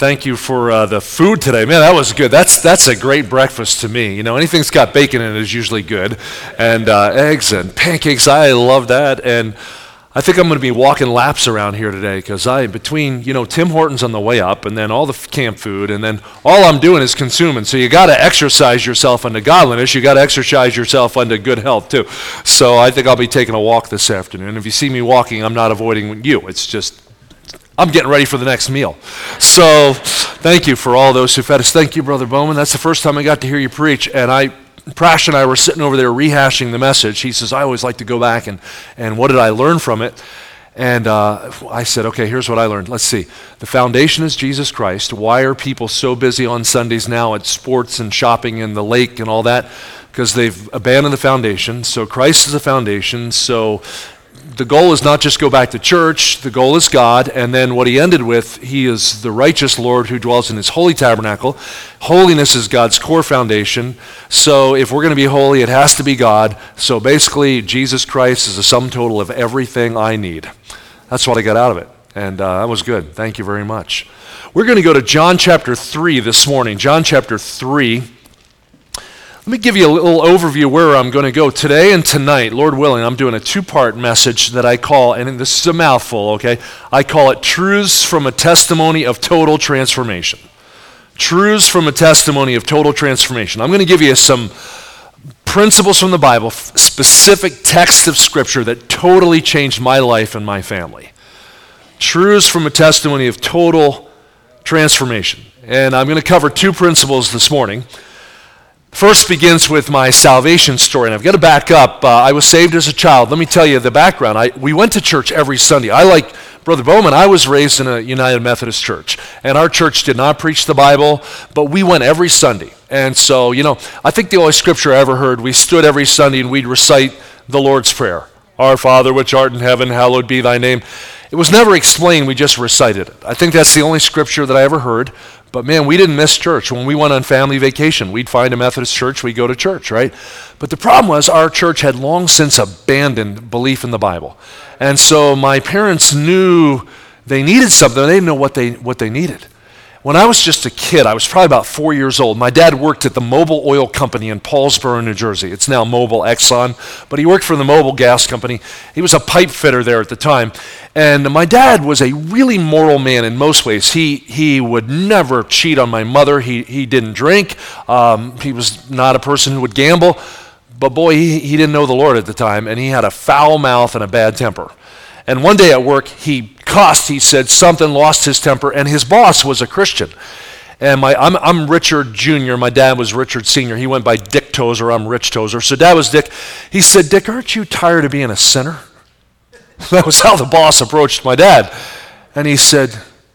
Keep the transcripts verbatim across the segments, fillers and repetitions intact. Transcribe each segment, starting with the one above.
Thank you for uh, the food today. Man, that was good. That's that's a great breakfast to me. You know, anything that's got bacon in it is usually good. And uh, eggs and pancakes, I love that. And I think I'm going to be walking laps around here today because I, between, you know, Tim Hortons on the way up and then all the camp food and then all I'm doing is consuming. So you got to exercise yourself unto godliness. You got to exercise yourself unto good health too. So I think I'll be taking a walk this afternoon. If you see me walking, I'm not avoiding you. It's just I'm getting ready for the next meal. So thank you for all those who fed us. Thank you, Brother Bowman. That's the first time I got to hear you preach. And I, Prash and I were sitting over there rehashing the message. He says, I always like to go back and, and what did I learn from it? And uh, I said, okay, here's what I learned. Let's see. The foundation is Jesus Christ. Why are people so busy on Sundays now at sports and shopping and the lake and all that? Because they've abandoned the foundation. So Christ is the foundation. So the goal is not just go back to church, the goal is God, and then what he ended with, he is the righteous Lord who dwells in his holy tabernacle. Holiness is God's core foundation, so if we're going to be holy, it has to be God. So basically, Jesus Christ is the sum total of everything I need. That's what I got out of it, and uh, that was good. Thank you very much. We're going to go to John chapter three this morning. John chapter three. Let me give you a little overview where I'm going to go today and tonight. Lord willing, I'm doing a two-part message that I call, and this is a mouthful, okay? I call it Truths from a Testimony of Total Transformation. Truths from a Testimony of Total Transformation. I'm going to give you some principles from the Bible, specific texts of Scripture that totally changed my life and my family. Truths from a testimony of total transformation. And I'm going to cover two principles this morning. First begins with my salvation story, and I've got to back up. Uh, I was saved as a child. Let me tell you the background. I, we went to church every Sunday. I, like Brother Bowman, I was raised in a United Methodist church, and our church did not preach the Bible, but we went every Sunday. And so, you know, I think the only scripture I ever heard, we stood every Sunday and we'd recite the Lord's Prayer. Our Father, which art in heaven, hallowed be thy name. It was never explained, we just recited it. I think that's the only scripture that I ever heard. But man, we didn't miss church. When we went on family vacation, we'd find a Methodist church, we'd go to church, right? But the problem was our church had long since abandoned belief in the Bible. And so my parents knew they needed something. They didn't know what they what they needed. When I was just a kid, I was probably about four years old. My dad worked at the Mobil Oil Company in Paulsboro, New Jersey. It's now Mobil Exxon, but he worked for the Mobil Gas Company. He was a pipe fitter there at the time. And my dad was a really moral man in most ways. He he would never cheat on my mother. He he didn't drink. Um, he was not a person who would gamble. But boy, he, he didn't know the Lord at the time, and he had a foul mouth and a bad temper. And one day at work, he cussed, he said something, lost his temper, and his boss was a Christian. And my, I'm, I'm Richard Junior, my dad was Richard Senior He went by Dick Tozer, I'm Rich Tozer. So dad was Dick. He said, Dick, aren't you tired of being a sinner? That was how the boss approached my dad. And he said,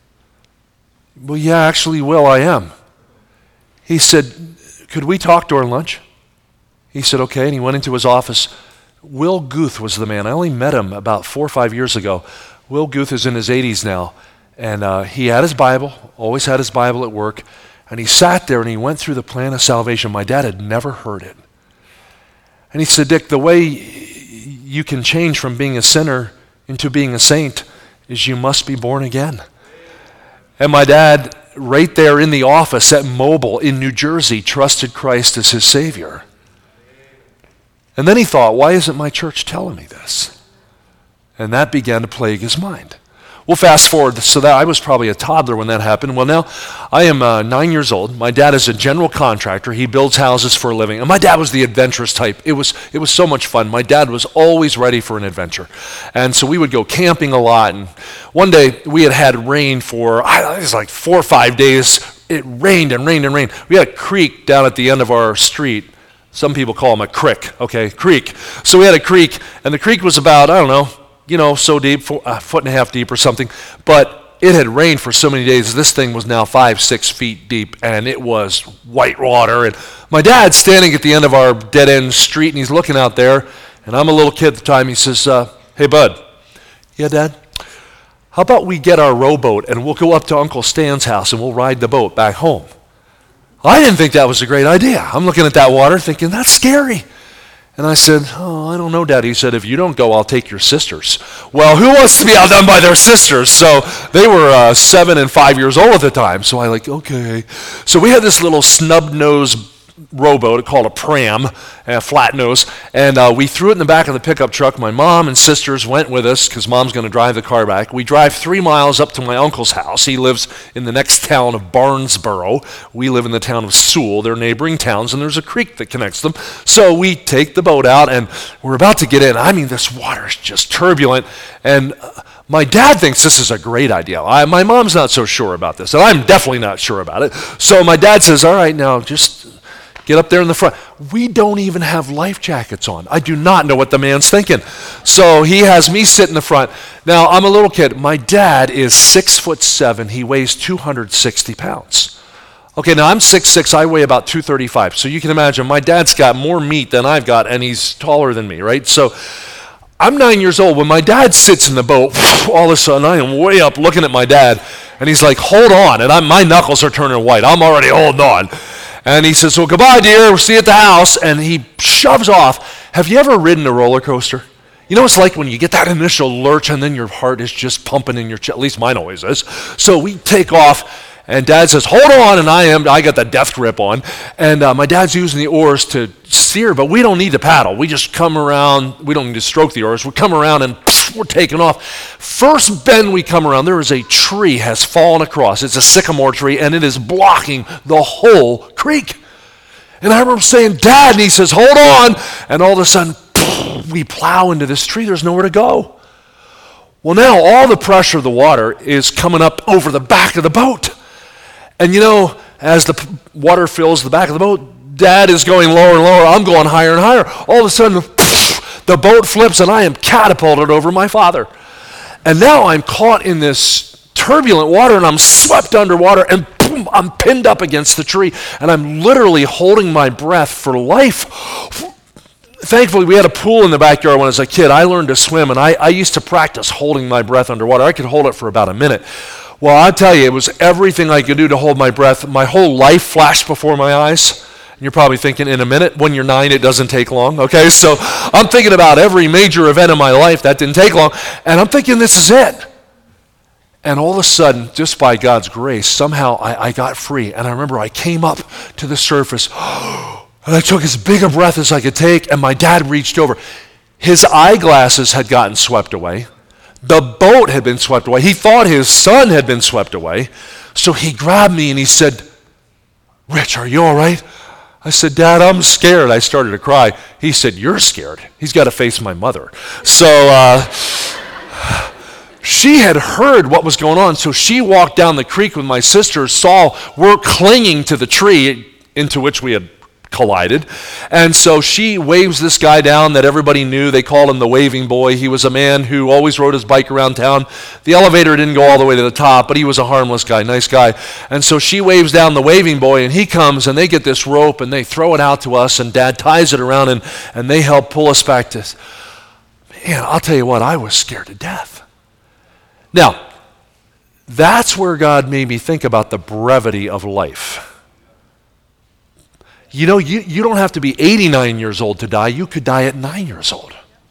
well, yeah, actually, Will, I am. He said, could we talk during lunch? He said, okay, and he went into his office. Will Guth was the man. I only met him about four or five years ago. Will Guth is in his eighties now, and uh, he had his Bible, always had his Bible at work, and he sat there and he went through the plan of salvation. My dad had never heard it. And he said, Dick, the way you can change from being a sinner into being a saint is you must be born again. And my dad, right there in the office at Mobil in New Jersey, trusted Christ as his Savior. And then he thought, why isn't my church telling me this? And that began to plague his mind. Well, fast forward, so that I was probably a toddler when that happened. Well, now I am uh, nine years old. My dad is a general contractor. He builds houses for a living. And my dad was the adventurous type. It was it was so much fun. My dad was always ready for an adventure. And so we would go camping a lot. And one day we had had rain for, I, it was like four or five days. It rained and rained and rained. We had a creek down at the end of our street. Some people call them a crick, okay, creek. So we had a creek, and the creek was about, I don't know, you know, so deep, four, a foot and a half deep or something, but it had rained for so many days, this thing was now five, six feet deep, and it was white water, and my dad's standing at the end of our dead-end street, and he's looking out there, and I'm a little kid at the time, he says, uh, hey, bud, yeah, Dad, how about we get our rowboat, and we'll go up to Uncle Stan's house, and we'll ride the boat back home. I didn't think that was a great idea. I'm looking at that water thinking, that's scary. And I said, oh, I don't know, Daddy. He said, if you don't go, I'll take your sisters. Well, who wants to be outdone by their sisters? So they were uh, seven and five years old at the time. So I like, okay. So we had this little snub-nosed rowboat called a pram, a flat nose, and uh, we threw it in the back of the pickup truck. My mom and sisters went with us because Mom's going to drive the car back. We drive three miles up to my uncle's house. He lives in the next town of Barnesboro. We live in the town of Sewell. They're neighboring towns, and there's a creek that connects them. So we take the boat out, and we're about to get in. I mean, this water is just turbulent, and uh, my dad thinks this is a great idea. I, my mom's not so sure about this, and I'm definitely not sure about it. So my dad says, all right, now just get up there in the front. We don't even have life jackets on. I do not know what the man's thinking. So he has me sit in the front. Now, I'm a little kid. My dad is six foot seven. He weighs two hundred sixty pounds. Okay, now I'm six foot six. I weigh about two thirty-five. So you can imagine my dad's got more meat than I've got, and he's taller than me, right? So I'm nine years old. When my dad sits in the boat, all of a sudden I am way up looking at my dad, and he's like, hold on. And I'm, my knuckles are turning white. I'm already holding on. And he says, well, goodbye, dear. We'll see you at the house. And he shoves off. Have you ever ridden a roller coaster? You know what it's like when you get that initial lurch and then your heart is just pumping in your chest. At least mine always is. So we take off, and Dad says, hold on. And I am. I got the death grip on. And uh, my dad's using the oars to steer, but we don't need to paddle. We just come around. We don't need to stroke the oars. We come around, and we're taking off. First bend we come around, there is a tree has fallen across. It's a sycamore tree, and it is blocking the whole creek. And I remember saying, Dad, and he says, hold on. And all of a sudden, we plow into this tree. There's nowhere to go. Well, now all the pressure of the water is coming up over the back of the boat. And you know, as the p- water fills the back of the boat, Dad is going lower and lower. I'm going higher and higher. All of a sudden, the boat flips, and I am catapulted over my father. And now I'm caught in this turbulent water, and I'm swept underwater, and boom, I'm pinned up against the tree, and I'm literally holding my breath for life. Thankfully, we had a pool in the backyard when I was a kid. I learned to swim, and I, I used to practice holding my breath underwater. I could hold it for about a minute. Well, I'll tell you, it was everything I could do to hold my breath. My whole life flashed before my eyes. And you're probably thinking, in a minute, when you're nine, it doesn't take long, okay? So I'm thinking about every major event in my life. That didn't take long. And I'm thinking, this is it. And all of a sudden, just by God's grace, somehow I, I got free. And I remember I came up to the surface, and I took as big a breath as I could take, and my dad reached over. His eyeglasses had gotten swept away. The boat had been swept away. He thought his son had been swept away. So he grabbed me and he said, Rich, are you all right? I said, Dad, I'm scared. I started to cry. He said, you're scared. He's got to face my mother. So uh, she had heard what was going on. So she walked down the creek with my sister, saw we're clinging to the tree into which we had collided. And so she waves this guy down that everybody knew. They called him the waving boy. He was a man who always rode his bike around town. The elevator didn't go all the way to the top, but he was a harmless guy, nice guy. And so she waves down the waving boy, and he comes, and they get this rope, and they throw it out to us, and Dad ties it around, and, and they help pull us back to... Man, I'll tell you what, I was scared to death. Now, that's where God made me think about the brevity of life. You know, you, you don't have to be eighty-nine years old to die. You could die at nine years old.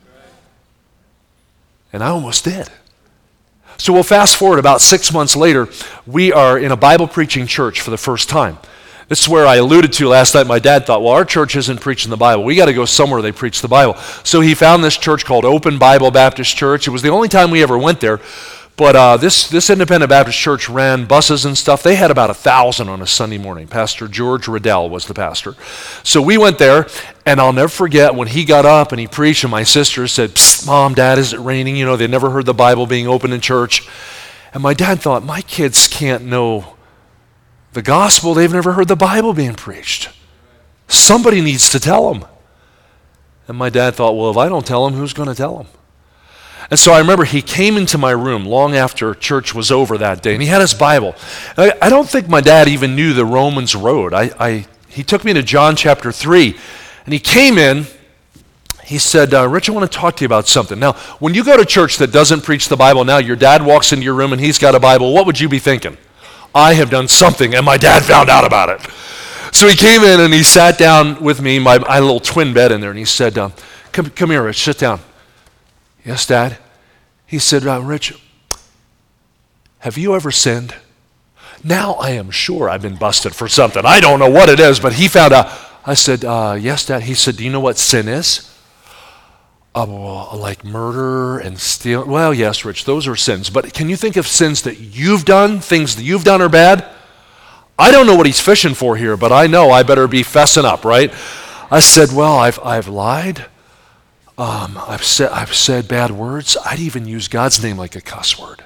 And I almost did. So we'll fast forward about six months later. We are in a Bible preaching church for the first time. This is where I alluded to last night. My dad thought, well, our church isn't preaching the Bible. We got to go somewhere they preach the Bible. So he found this church called Open Bible Baptist Church. It was the only time we ever went there. But uh, this, this independent Baptist church ran buses and stuff. They had about a thousand on a Sunday morning. Pastor George Riddell was the pastor. So we went there, and I'll never forget when he got up and he preached, and my sister said, Psst, Mom, Dad, is it raining? You know, they never heard the Bible being opened in church. And my dad thought, my kids can't know the gospel. They've never heard the Bible being preached. Somebody needs to tell them. And my dad thought, well, if I don't tell them, who's going to tell them? And so I remember he came into my room long after church was over that day, and he had his Bible. I, I don't think my dad even knew the Romans road. I, I, he took me to John chapter three, and he came in. He said, uh, Rich, I want to talk to you about something. Now, when you go to church that doesn't preach the Bible, now your dad walks into your room and he's got a Bible, what would you be thinking? I have done something, and my dad found out about it. So he came in and he sat down with me. My, I had a little twin bed in there, and he said, um, come, come here, Rich, sit down. Yes, Dad? He said, uh, Rich, have you ever sinned? Now I am sure I've been busted for something. I don't know what it is, but he found out. I said, uh, yes, Dad. He said, do you know what sin is? Uh, well, like murder and steal. Well, yes, Rich, those are sins. But can you think of sins that you've done, things that you've done are bad? I don't know what he's fishing for here, but I know I better be fessing up, right? I said, well, I've I've lied. Um, I've said I've said bad words. I'd even use God's name like a cuss word.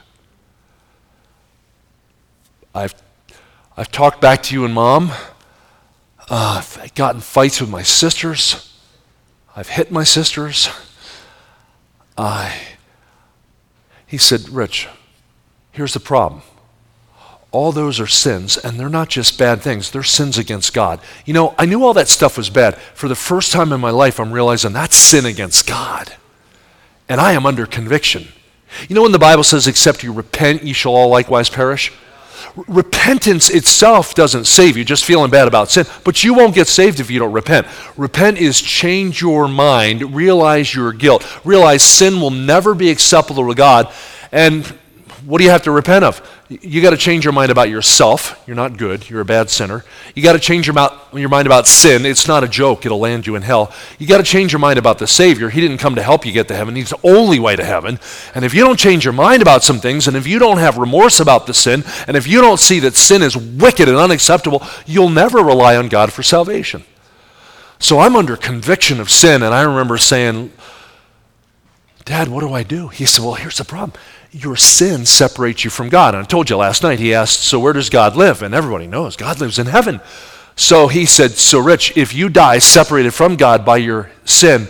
I've I've talked back to you and Mom. Uh, I've gotten fights with my sisters. I've hit my sisters. I. He said, Rich, here's the problem. All those are sins, and they're not just bad things. They're sins against God. You know, I knew all that stuff was bad. For the first time in my life, I'm realizing that's sin against God. And I am under conviction. You know when the Bible says, except you repent, ye shall all likewise perish? R- repentance itself doesn't save you, just feeling bad about sin. But you won't get saved if you don't repent. Repent is change your mind, realize your guilt, realize sin will never be acceptable to God. And what do you have to repent of? You got to change your mind about yourself. You're not good. You're a bad sinner. You got to change your, mouth, your mind about sin. It's not a joke. It'll land you in hell. You got to change your mind about the Savior. He didn't come to help you get to heaven. He's the only way to heaven. And if you don't change your mind about some things, and if you don't have remorse about the sin, and if you don't see that sin is wicked and unacceptable, you'll never rely on God for salvation. So I'm under conviction of sin, and I remember saying, Dad, what do I do? He said, well, here's the problem. Your sin separates you from God. And I told you last night, he asked, so where does God live? And everybody knows God lives in heaven. So he said, so Rich, if you die separated from God by your sin,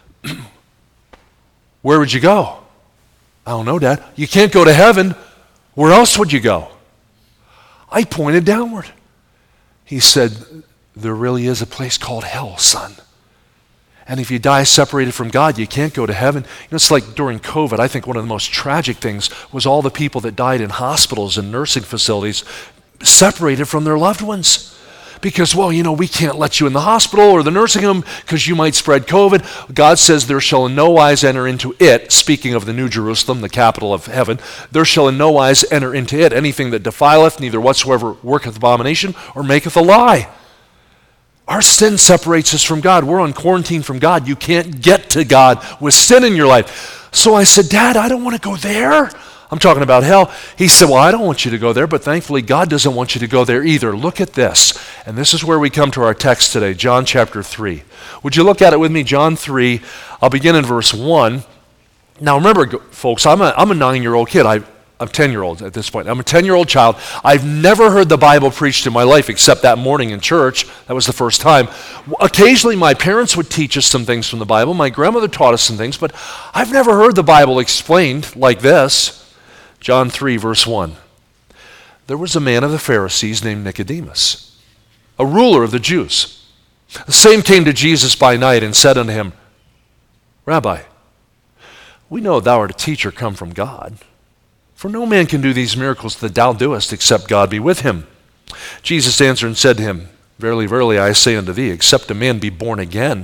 where would you go? I don't know, Dad. You can't go to heaven. Where else would you go? I pointed downward. He said, there really is a place called hell, son. And if you die separated from God, you can't go to heaven. You know, it's like during COVID, I think one of the most tragic things was all the people that died in hospitals and nursing facilities separated from their loved ones. Because, well, you know, we can't let you in the hospital or the nursing home because you might spread COVID. God says there shall in no wise enter into it, speaking of the New Jerusalem, the capital of heaven, there shall in no wise enter into it anything that defileth, neither whatsoever worketh abomination or maketh a lie. Our sin separates us from God. We're on quarantine from God. You can't get to God with sin in your life. So I said, Dad, I don't want to go there. I'm talking about hell. He said, well, I don't want you to go there, but thankfully God doesn't want you to go there either. Look at this. And this is where we come to our text today, John chapter three. Would you look at it with me? John three. I'll begin in verse one. Now remember, folks, I'm a, I'm a nine-year-old kid. I I'm ten-year-old at this point. I'm a ten-year-old child. I've never heard the Bible preached in my life except that morning in church. That was the first time. Occasionally, my parents would teach us some things from the Bible. My grandmother taught us some things, but I've never heard the Bible explained like this. John three, verse one. There was a man of the Pharisees named Nicodemus, a ruler of the Jews. The same came to Jesus by night and said unto him, Rabbi, we know thou art a teacher come from God. For no man can do these miracles that thou doest, except God be with him. Jesus answered and said to him, Verily, verily, I say unto thee, except a man be born again,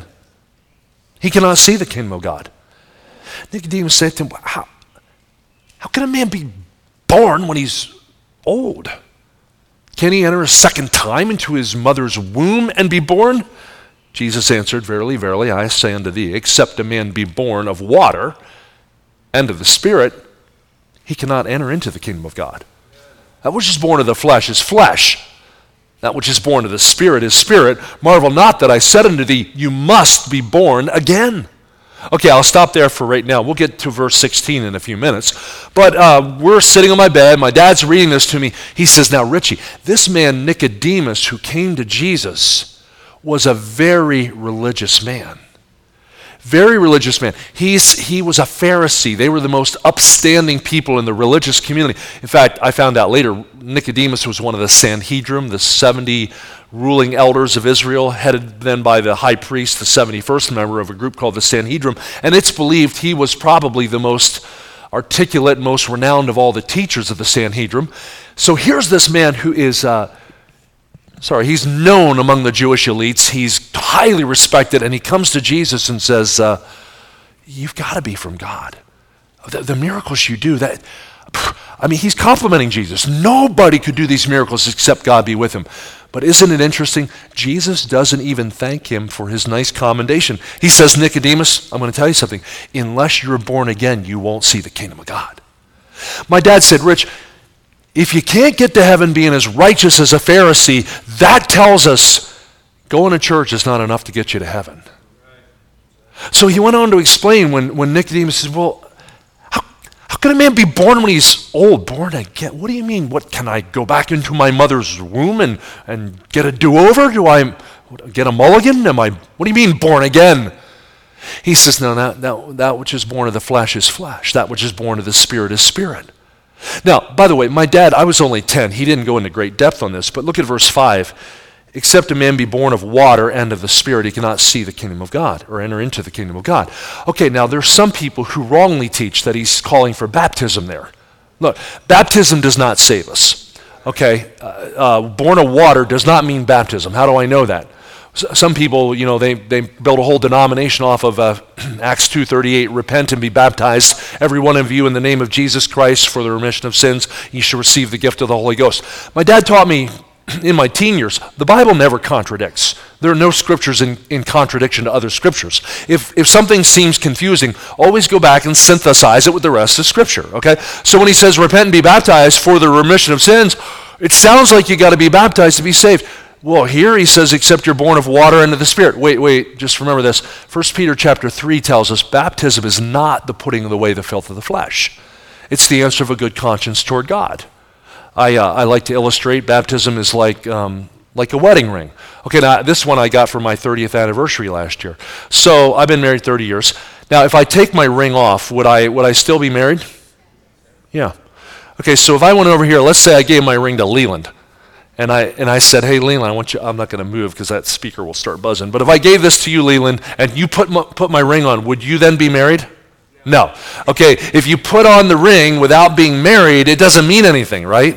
he cannot see the kingdom of God. Nicodemus said to him, How, how can a man be born when he's old? Can he enter a second time into his mother's womb and be born? Jesus answered, Verily, verily, I say unto thee, except a man be born of water and of the Spirit, he cannot enter into the kingdom of God. That which is born of the flesh is flesh. That which is born of the Spirit is spirit. Marvel not that I said unto thee, you must be born again. Okay, I'll stop there for right now. We'll get to verse sixteen in a few minutes. But uh, we're sitting on my bed. My dad's reading this to me. He says, now, Richie, this man Nicodemus who came to Jesus was a very religious man. Very religious man. He's, he was a Pharisee. They were the most upstanding people in the religious community. In fact, I found out later, Nicodemus was one of the Sanhedrin, the seventy ruling elders of Israel, headed then by the high priest, the seventy-first member of a group called the Sanhedrin. And it's believed he was probably the most articulate, most renowned of all the teachers of the Sanhedrin. So here's this man who is uh, sorry, he's known among the Jewish elites. He's highly respected, and he comes to Jesus and says, uh, you've got to be from God. The, the miracles you do, that, I mean, he's complimenting Jesus. Nobody could do these miracles except God be with him. But isn't it interesting? Jesus doesn't even thank him for his nice commendation. He says, Nicodemus, I'm going to tell you something. Unless you're born again, you won't see the kingdom of God. My dad said, Rich, if you can't get to heaven being as righteous as a Pharisee, that tells us going to church is not enough to get you to heaven. So he went on to explain when, when Nicodemus says, well, how can a man be born when he's old? Born again? What do you mean? What, can I go back into my mother's womb and, and get a do-over? Do I get a mulligan? Am I, what do you mean born again? He says, no, that, that, that which is born of the flesh is flesh. That which is born of the spirit is spirit. Now, by the way, my dad, I was only ten. He didn't go into great depth on this, but look at verse five. Except a man be born of water and of the Spirit, he cannot see the kingdom of God or enter into the kingdom of God. Okay, now there's some people who wrongly teach that he's calling for baptism there. Look, baptism does not save us. Okay, uh, uh, born of water does not mean baptism. How do I know that? S- some people, you know, they, they build a whole denomination off of uh, Acts two thirty-eight, repent and be baptized, every one of you in the name of Jesus Christ for the remission of sins, you shall receive the gift of the Holy Ghost. My dad taught me in my teen years, the Bible never contradicts. There are no scriptures in, in contradiction to other scriptures. If if something seems confusing, always go back and synthesize it with the rest of Scripture, okay? So when he says, repent and be baptized for the remission of sins, it sounds like you got to be baptized to be saved. Well, here he says, except you're born of water and of the Spirit. Wait, wait, just remember this. First Peter chapter three tells us baptism is not the putting away the filth of the flesh. It's the answer of a good conscience toward God. I, uh, I like to illustrate baptism is like um, like a wedding ring. Okay, now this one I got for my thirtieth anniversary last year. So I've been married thirty years. Now, if I take my ring off, would I would I still be married? Yeah. Okay, so if I went over here, let's say I gave my ring to Leland, and I and I said, hey, Leland, I want you. I'm not going to move because that speaker will start buzzing. But if I gave this to you, Leland, and you put my, put my ring on, would you then be married? No. Okay, if you put on the ring without being married, it doesn't mean anything, right?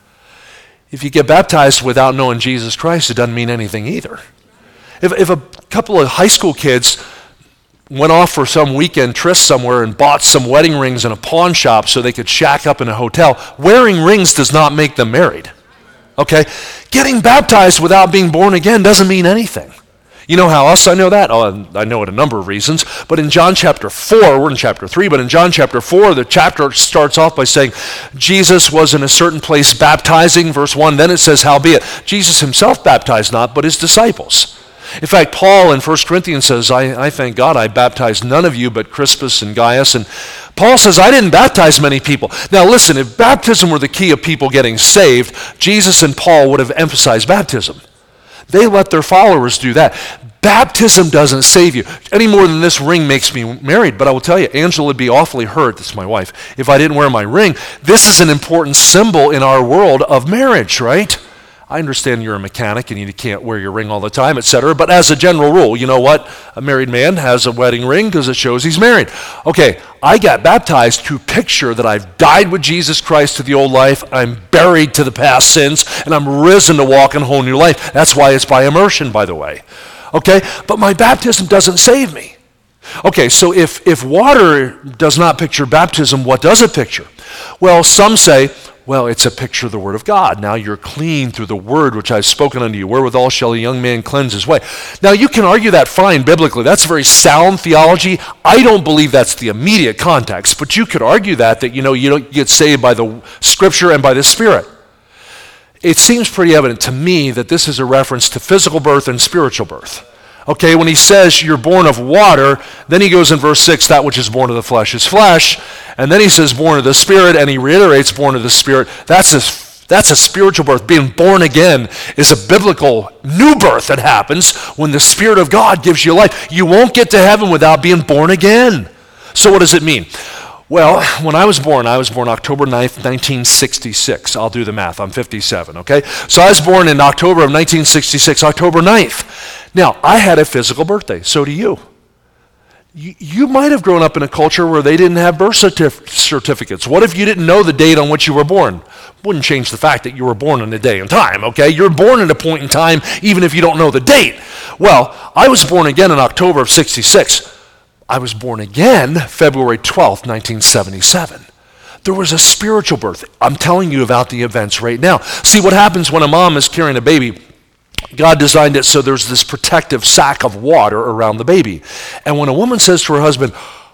If you get baptized without knowing Jesus Christ, it doesn't mean anything either. If, if a couple of high school kids went off for some weekend tryst somewhere and bought some wedding rings in a pawn shop so they could shack up in a hotel, wearing rings does not make them married. Okay? Getting baptized without being born again doesn't mean anything. You know how else I know that? Oh, I know it a number of reasons. But in John chapter four, we're in chapter three, but in John chapter four, the chapter starts off by saying, Jesus was in a certain place baptizing, verse one. Then it says, howbeit, Jesus himself baptized not, but his disciples. In fact, Paul in First Corinthians says, I, I thank God I baptized none of you but Crispus and Gaius. And Paul says, I didn't baptize many people. Now listen, if baptism were the key of people getting saved, Jesus and Paul would have emphasized baptism. They let their followers do that. Baptism doesn't save you any more than this ring makes me married. But I will tell you, Angela would be awfully hurt, this is my wife, if I didn't wear my ring. This is an important symbol in our world of marriage, right? I understand you're a mechanic and you can't wear your ring all the time, et cetera. But as a general rule, you know what? A married man has a wedding ring because it shows he's married. Okay, I got baptized to picture that I've died with Jesus Christ to the old life, I'm buried to the past sins, and I'm risen to walk in a whole new life. That's why it's by immersion, by the way. Okay, but my baptism doesn't save me. Okay, so if, if water does not picture baptism, what does it picture? Well, some say, well, it's a picture of the Word of God. Now you're clean through the Word which I've spoken unto you. Wherewithal shall a young man cleanse his way? Now you can argue that fine biblically. That's very sound theology. I don't believe that's the immediate context, but you could argue that, that you know, you don't get saved by the Scripture and by the Spirit. It seems pretty evident to me that this is a reference to physical birth and spiritual birth. Okay, when he says you're born of water, then he goes in verse six, that which is born of the flesh is flesh, and then he says born of the Spirit, and he reiterates born of the Spirit. That's a, that's a spiritual birth. Being born again is a biblical new birth that happens when the Spirit of God gives you life. You won't get to heaven without being born again. So what does it mean? Well, when I was born, I was born October ninth, nineteen sixty-six. I'll do the math. I'm fifty-seven, okay? So I was born in October of nineteen sixty-six, October ninth. Now, I had a physical birthday. So do you. You, you might have grown up in a culture where they didn't have birth certif- certificates. What if you didn't know the date on which you were born? Wouldn't change the fact that you were born in a day and time, okay? You're born at a point in time even if you don't know the date. Well, I was born again in October of sixty-six. I was born again February twelfth, nineteen seventy-seven. There was a spiritual birth. I'm telling you about the events right now. See, what happens when a mom is carrying a baby, God designed it so there's this protective sack of water around the baby. And when a woman says to her husband,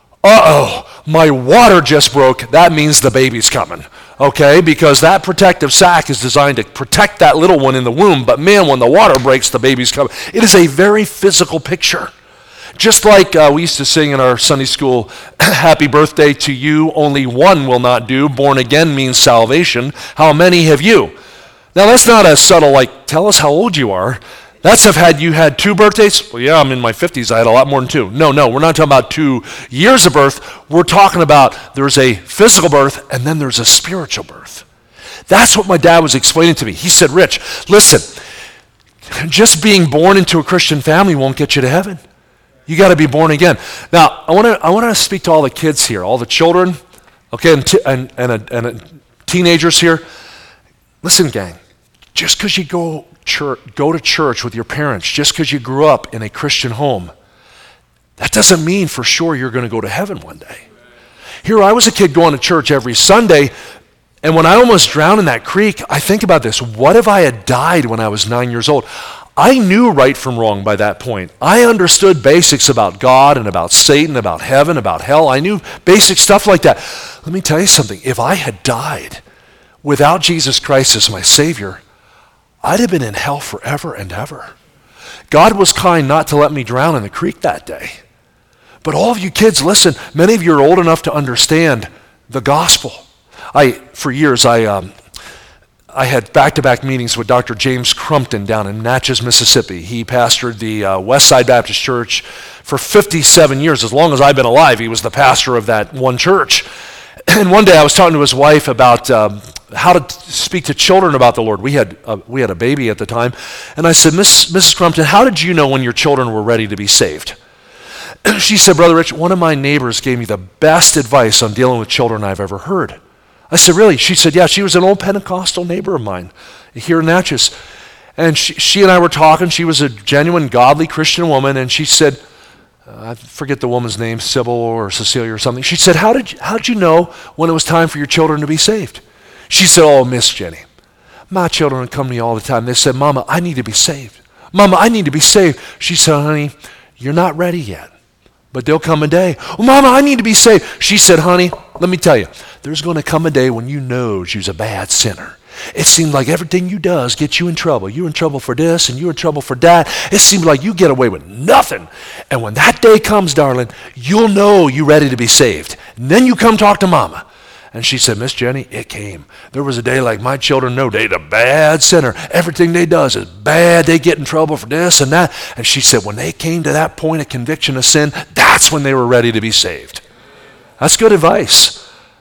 uh-oh, my water just broke, that means the baby's coming, okay? Because that protective sack is designed to protect that little one in the womb, but man, when the water breaks, the baby's coming. It is a very physical picture. Just like uh, we used to sing in our Sunday school, happy birthday to you, only one will not do, born again means salvation, how many have you? Now, that's not as subtle like, tell us how old you are. That's have had you had two birthdays? Well, yeah, I'm in my fifties. I had a lot more than two. No, no, we're not talking about two years of birth. We're talking about there's a physical birth and then there's a spiritual birth. That's what my dad was explaining to me. He said, Rich, listen, just being born into a Christian family won't get you to heaven. You got to be born again. Now, I want to I want to speak to all the kids here, all the children, okay, and, t- and, and, a, and a teenagers here. Listen, gang. Just because you go church, go to church with your parents, just because you grew up in a Christian home, that doesn't mean for sure you're going to go to heaven one day. Here, I was a kid going to church every Sunday, and when I almost drowned in that creek, I think about this. What if I had died when I was nine years old? I knew right from wrong by that point. I understood basics about God and about Satan, about heaven, about hell. I knew basic stuff like that. Let me tell you something. If I had died without Jesus Christ as my Savior, I'd have been in hell forever and ever. God was kind not to let me drown in the creek that day. But all of you kids, listen, many of you are old enough to understand the gospel. I, for years, I um, I had back-to-back meetings with Doctor James Crumpton down in Natchez, Mississippi. He pastored the uh, West Side Baptist Church for fifty-seven years. As long as I've been alive, he was the pastor of that one church. And one day I was talking to his wife about um, how to t- speak to children about the Lord. We had a, we had a baby at the time. And I said, Miss, Missus Crumpton, how did you know when your children were ready to be saved? She said, Brother Rich, one of my neighbors gave me the best advice on dealing with children I've ever heard. I said, really? She said, yeah, she was an old Pentecostal neighbor of mine here in Natchez. And she, she and I were talking. She was a genuine, godly Christian woman. And she said, uh, I forget the woman's name, Sybil or Cecilia or something. She said, how did, you, how did you know when it was time for your children to be saved? She said, oh, Miss Jenny, my children would come to me all the time. They said, Mama, I need to be saved. Mama, I need to be saved. She said, honey, you're not ready yet, but there'll come a day. Oh, Mama, I need to be saved. She said, honey, let me tell you, there's going to come a day when you know you're a bad sinner. It seemed like everything you does gets you in trouble. You're in trouble for this and you're in trouble for that. It seemed like you get away with nothing. And when that day comes, darling, you'll know you're ready to be saved. And then you come talk to Mama. And she said, Miss Jenny, it came. There was a day like my children know they're a bad sinner. Everything they does is bad. They get in trouble for this and that. And she said, when they came to that point of conviction of sin, that's when they were ready to be saved. That's good advice.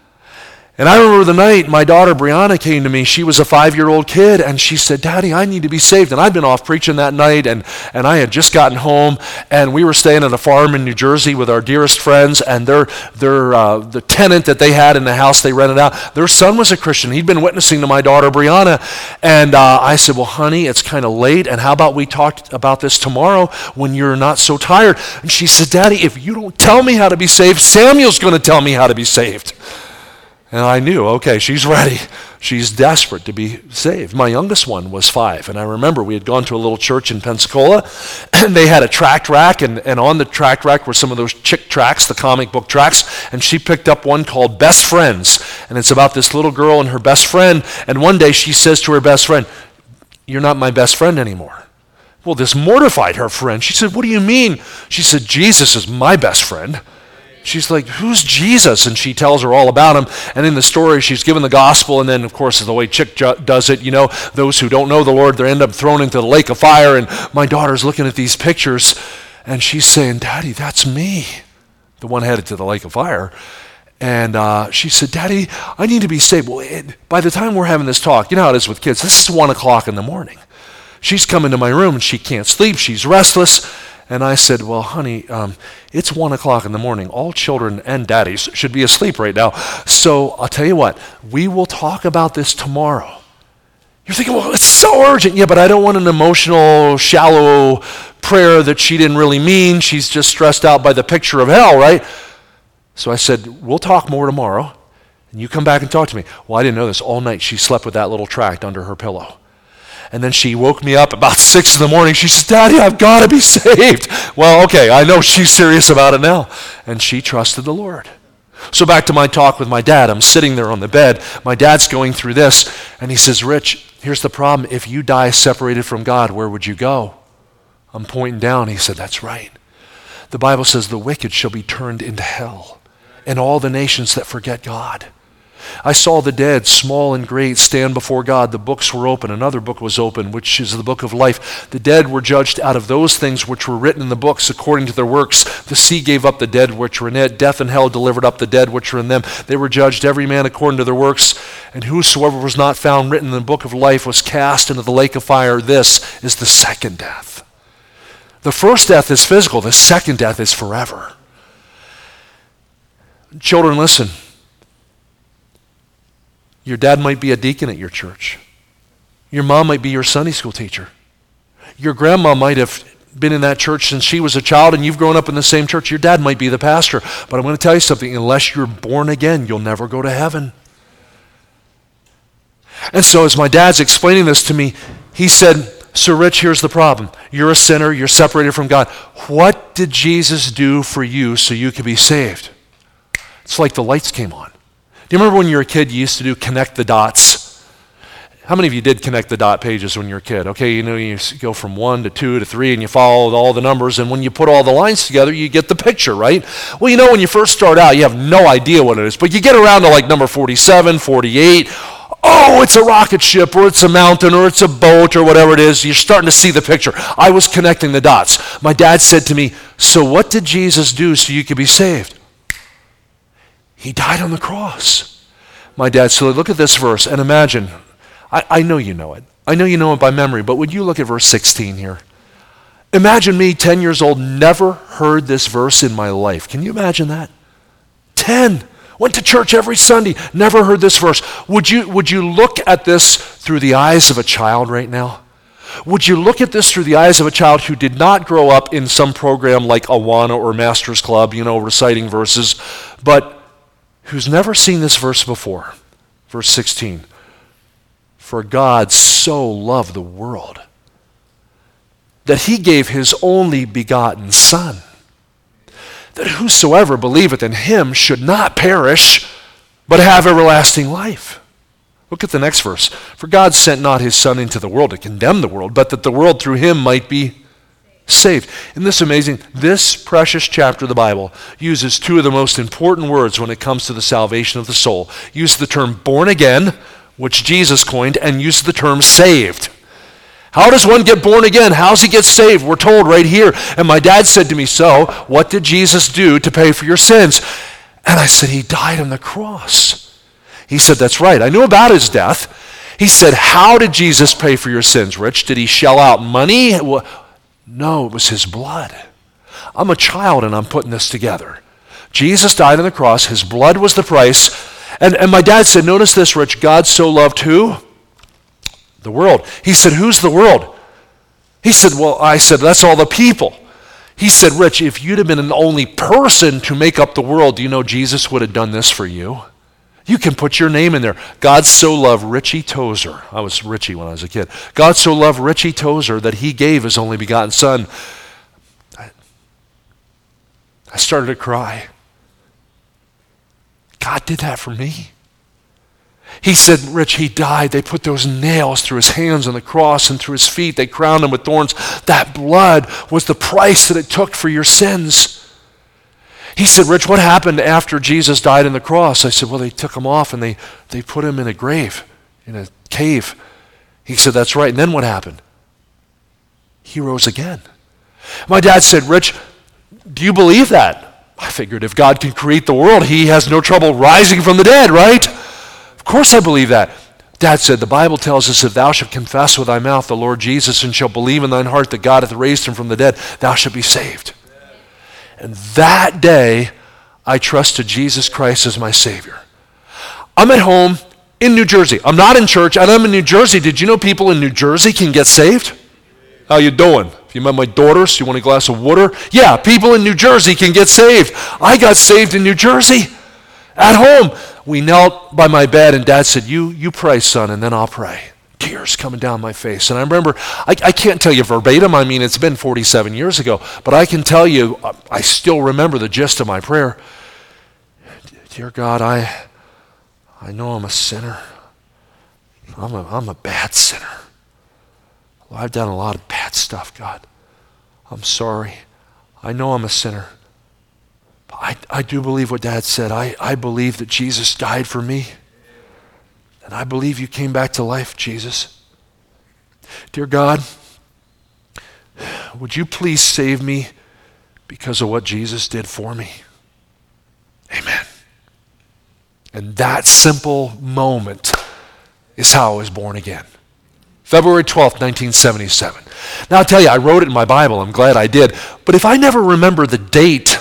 And I remember the night my daughter Brianna came to me. She was a five-year-old kid, and she said, Daddy, I need to be saved. And I'd been off preaching that night, and, and I had just gotten home, and we were staying at a farm in New Jersey with our dearest friends, and their, their, uh, the tenant that they had in the house they rented out, their son was a Christian. He'd been witnessing to my daughter Brianna, and uh, I said, well, honey, it's kind of late, and how about we talk about this tomorrow when you're not so tired? And she said, Daddy, if you don't tell me how to be saved, Samuel's going to tell me how to be saved. And I knew, okay, she's ready. She's desperate to be saved. My youngest one was five, and I remember we had gone to a little church in Pensacola, and they had a tract rack, and, and on the tract rack were some of those chick tracts, the comic book tracts, and she picked up one called Best Friends, and it's about this little girl and her best friend, and one day she says to her best friend, you're not my best friend anymore. Well, this mortified her friend. She said, what do you mean? She said, Jesus is my best friend. She's like, who's Jesus? And she tells her all about him. And in the story, she's given the gospel. And then, of course, the way Chick ju- does it, you know, those who don't know the Lord, they end up thrown into the lake of fire. And my daughter's looking at these pictures, and she's saying, Daddy, that's me, the one headed to the lake of fire. And uh, she said, Daddy, I need to be saved. Well, it, by the time we're having this talk, you know how it is with kids. This is one o'clock in the morning. She's come into my room, and she can't sleep. She's restless. And I said, well, honey, um, it's one o'clock in the morning. All children and daddies should be asleep right now. So I'll tell you what, we will talk about this tomorrow. You're thinking, well, it's so urgent. Yeah, but I don't want an emotional, shallow prayer that she didn't really mean. She's just stressed out by the picture of hell, right? So I said, we'll talk more tomorrow, and you come back and talk to me. Well, I didn't know this. All night she slept with that little tract under her pillow. And then she woke me up about six in the morning. She said, Daddy, I've got to be saved. Well, okay, I know she's serious about it now. And she trusted the Lord. So back to my talk with my dad. I'm sitting there on the bed. My dad's going through this, and he says, Rich, here's the problem. If you die separated from God, where would you go? I'm pointing down. He said, that's right. The Bible says the wicked shall be turned into hell, and all the nations that forget God. I saw the dead, small and great, stand before God. The books were open. Another book was open, which is the book of life. The dead were judged out of those things which were written in the books according to their works. The sea gave up the dead which were in it. Death and hell delivered up the dead which were in them. They were judged every man according to their works. And whosoever was not found written in the book of life was cast into the lake of fire. This is the second death. The first death is physical. The second death is forever. Children, listen. Your dad might be a deacon at your church. Your mom might be your Sunday school teacher. Your grandma might have been in that church since she was a child, and you've grown up in the same church. Your dad might be the pastor. But I'm going to tell you something. Unless you're born again, you'll never go to heaven. And so as my dad's explaining this to me, he said, Sir Rich, here's the problem. You're a sinner. You're separated from God. What did Jesus do for you so you could be saved? It's like the lights came on. Do you remember when you were a kid, you used to do connect the dots? How many of you did connect the dot pages when you were a kid? Okay, you know, you go from one to two to three, and you follow all the numbers, and when you put all the lines together, you get the picture, right? Well, you know, when you first start out, you have no idea what it is, but you get around to like number forty-seven, forty-eight, oh, it's a rocket ship, or it's a mountain, or it's a boat, or whatever it is. You're starting to see the picture. I was connecting the dots. My dad said to me, so what did Jesus do so you could be saved? He died on the cross. My dad said, look at this verse and imagine, I, I know you know it. I know you know it by memory, but would you look at verse sixteen here? Imagine me, ten years old, never heard this verse in my life. Can you imagine that? ten. Went to church every Sunday, never heard this verse. Would you, would you look at this through the eyes of a child right now? Would you look at this through the eyes of a child who did not grow up in some program like Awana or Master's Club, you know, reciting verses, but who's never seen this verse before? Verse sixteen. For God so loved the world that he gave his only begotten Son, that whosoever believeth in him should not perish, but have everlasting life. Look at the next verse. For God sent not his Son into the world to condemn the world, but that the world through him might be saved. Isn't this amazing? This precious chapter of the Bible uses two of the most important words when it comes to the salvation of the soul. Uses the term born again, which Jesus coined, and uses the term saved. How does one get born again? How does he get saved? We're told right here. And my dad said to me, so what did Jesus do to pay for your sins? And I said, he died on the cross. He said, that's right. I knew about his death. He said, how did Jesus pay for your sins, Rich? Did he shell out money? No, it was his blood. I'm a child and I'm putting this together. Jesus died on the cross. His blood was the price. And, and my dad said, notice this, Rich. God so loved who? The world. He said, who's the world? He said, well, I said, that's all the people. He said, Rich, if you'd have been an only person to make up the world, do you know Jesus would have done this for you? You can put your name in there. God so loved Richie Tozer. I was Richie when I was a kid. God so loved Richie Tozer that he gave his only begotten Son. I, I started to cry. God did that for me. He said, Rich, he died. They put those nails through his hands on the cross and through his feet. They crowned him with thorns. That blood was the price that it took for your sins. He said, Rich, what happened after Jesus died on the cross? I said, well, they took him off and they, they put him in a grave, in a cave. He said, that's right. And then what happened? He rose again. My dad said, Rich, do you believe that? I figured if God can create the world, he has no trouble rising from the dead, right? Of course I believe that. Dad said, the Bible tells us, if thou shalt confess with thy mouth the Lord Jesus and shalt believe in thine heart that God hath raised him from the dead, thou shalt be saved. And that day, I trusted Jesus Christ as my Savior. I'm at home in New Jersey. I'm not in church, and I'm in New Jersey. Did you know people in New Jersey can get saved? How you doing? If you met my daughters, you want a glass of water? Yeah, people in New Jersey can get saved. I got saved in New Jersey at home. We knelt by my bed, and Dad said, you, you pray, son, and then I'll pray. Tears coming down my face. And I remember, I, I can't tell you verbatim, I mean, it's been forty-seven years ago, but I can tell you, I still remember the gist of my prayer. Dear God, I, I know I'm a sinner. I'm a, I'm a bad sinner. Well, I've done a lot of bad stuff, God. I'm sorry. I know I'm a sinner. I, I do believe what Dad said. I, I believe that Jesus died for me. And I believe you came back to life, Jesus. Dear God, would you please save me because of what Jesus did for me? Amen. And that simple moment is how I was born again. February twelfth, nineteen seventy-seven. Now I'll tell you, I wrote it in my Bible. I'm glad I did. But if I never remember the date,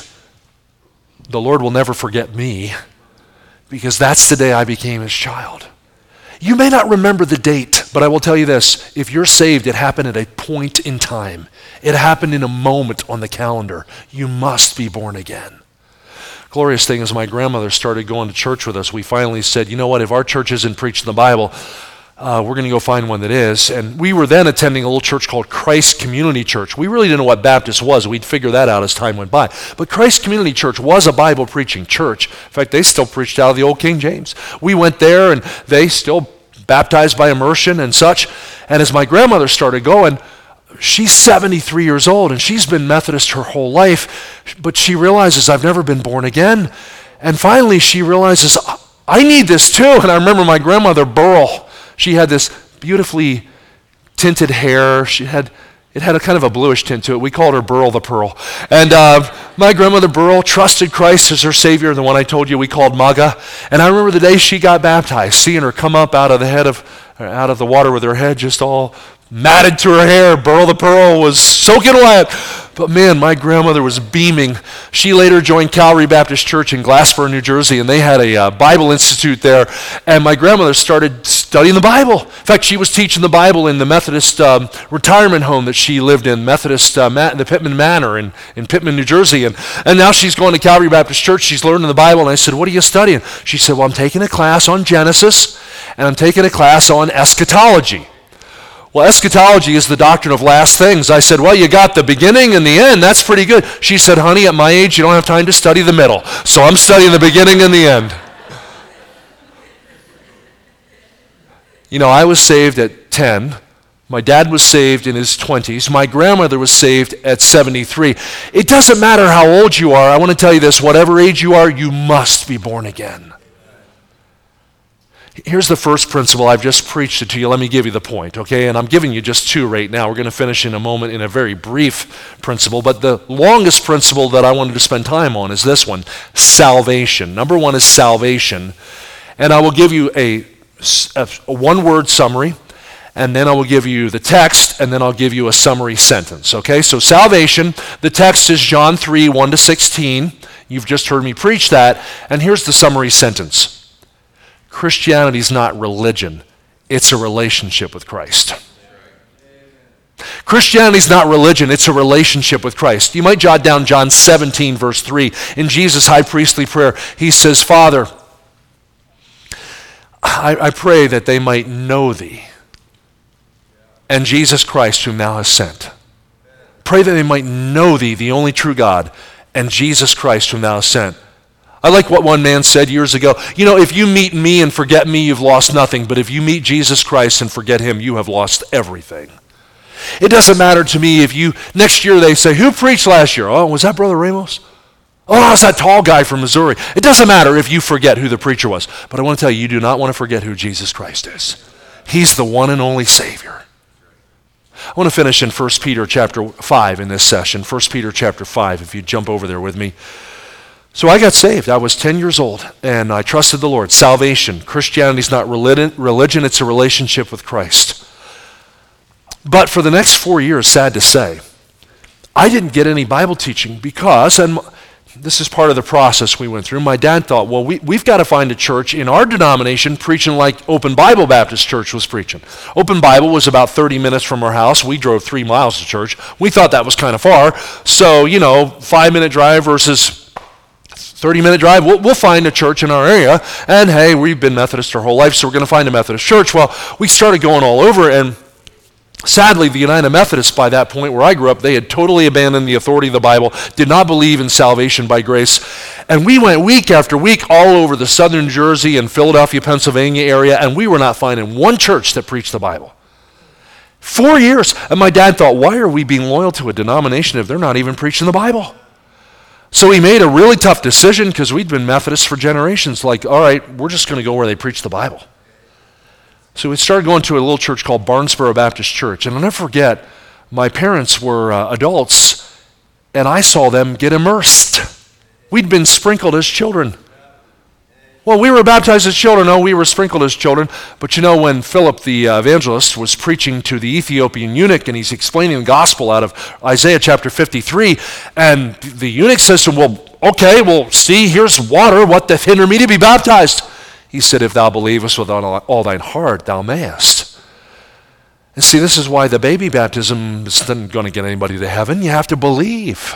the Lord will never forget me, because that's the day I became his child. You may not remember the date, but I will tell you this. If you're saved, it happened at a point in time. It happened in a moment on the calendar. You must be born again. Glorious thing is, my grandmother started going to church with us. We finally said, you know what, if our church isn't preaching the Bible, Uh, we're going to go find one that is. And we were then attending a little church called Christ Community Church. We really didn't know what Baptist was. We'd figure that out as time went by. But Christ Community Church was a Bible-preaching church. In fact, they still preached out of the old King James. We went there, and they still baptized by immersion and such. And as my grandmother started going, she's seventy-three years old, and she's been Methodist her whole life, but she realizes, I've never been born again. And finally, she realizes, I need this too. And I remember my grandmother, Burl. She had this beautifully tinted hair. She had, it had a kind of a bluish tint to it. We called her Burl the Pearl. And uh, my grandmother Burl trusted Christ as her Savior, the one I told you we called Maga. And I remember the day she got baptized, seeing her come up out of the head of, out of the water with her head just all matted to her hair. Burl the Pearl was soaking wet. But man, my grandmother was beaming. She later joined Calvary Baptist Church in Glassboro, New Jersey, and they had a uh, Bible Institute there. And my grandmother started studying the Bible. In fact, she was teaching the Bible in the Methodist um, retirement home that she lived in, Methodist, uh, Ma- the Pittman Manor in, in Pittman, New Jersey. And, and now she's going to Calvary Baptist Church. She's learning the Bible. And I said, what are you studying? She said, well, I'm taking a class on Genesis, and I'm taking a class on eschatology. Well, eschatology is the doctrine of last things. I said, well, you got the beginning and the end. That's pretty good. She said, honey, at my age, you don't have time to study the middle. So I'm studying the beginning and the end. You know, I was saved at ten. My dad was saved in his twenties. My grandmother was saved at seventy-three. It doesn't matter how old you are. I want to tell you this. Whatever age you are, you must be born again. Here's the first principle. I've just preached it to you. Let me give you the point, okay? And I'm giving you just two right now. We're going to finish in a moment in a very brief principle. But the longest principle that I wanted to spend time on is this one, salvation. Number one is salvation. And I will give you a, a, a one-word summary, and then I will give you the text, and then I'll give you a summary sentence, okay? So salvation, the text is John three, one to sixteen. You've just heard me preach that. And here's the summary sentence. Christianity is not religion, it's a relationship with Christ. Christianity is not religion, it's a relationship with Christ. You might jot down John seventeen, verse three. In Jesus' high priestly prayer, he says, Father, I, I pray that they might know thee and Jesus Christ whom thou hast sent. Pray that they might know thee, the only true God, and Jesus Christ whom thou hast sent. I like what one man said years ago. You know, if you meet me and forget me, you've lost nothing. But if you meet Jesus Christ and forget him, you have lost everything. It doesn't matter to me if you, next year they say, who preached last year? Oh, was that Brother Ramos? Oh, no, it's that tall guy from Missouri. It doesn't matter if you forget who the preacher was. But I want to tell you, you do not want to forget who Jesus Christ is. He's the one and only Savior. I want to finish in First Peter chapter five in this session. First Peter chapter five, if you jump over there with me. So I got saved. I was ten years old, and I trusted the Lord. Salvation. Christianity is not religion, it's a relationship with Christ. But for the next four years, sad to say, I didn't get any Bible teaching because, and this is part of the process we went through, my dad thought, well, we, we've got to find a church in our denomination preaching like Open Bible Baptist Church was preaching. Open Bible was about thirty minutes from our house. We drove three miles to church. We thought that was kind of far. So, you know, five-minute drive versus thirty-minute drive, we'll, we'll find a church in our area. And hey, we've been Methodist our whole life, so we're going to find a Methodist church. Well, we started going all over, and sadly, the United Methodists, by that point where I grew up, they had totally abandoned the authority of the Bible, did not believe in salvation by grace. And we went week after week all over the southern Jersey and Philadelphia, Pennsylvania area, and we were not finding one church that preached the Bible. Four years. And my dad thought, why are we being loyal to a denomination if they're not even preaching the Bible? So he made a really tough decision because we'd been Methodists for generations. Like, all right, we're just going to go where they preach the Bible. So we started going to a little church called Barnesboro Baptist Church. And I'll never forget, my parents were uh, adults, and I saw them get immersed. We'd been sprinkled as children. Well, we were baptized as children. No, we were sprinkled as children. But you know, when Philip the uh, evangelist was preaching to the Ethiopian eunuch, and he's explaining the gospel out of Isaiah chapter fifty-three, and the eunuch says to him, well, okay, well, see, here's water. What doth hinder me to be baptized? He said, if thou believest with all thine heart, thou mayest. And see, this is why the baby baptism isn't going to get anybody to heaven. You have to believe.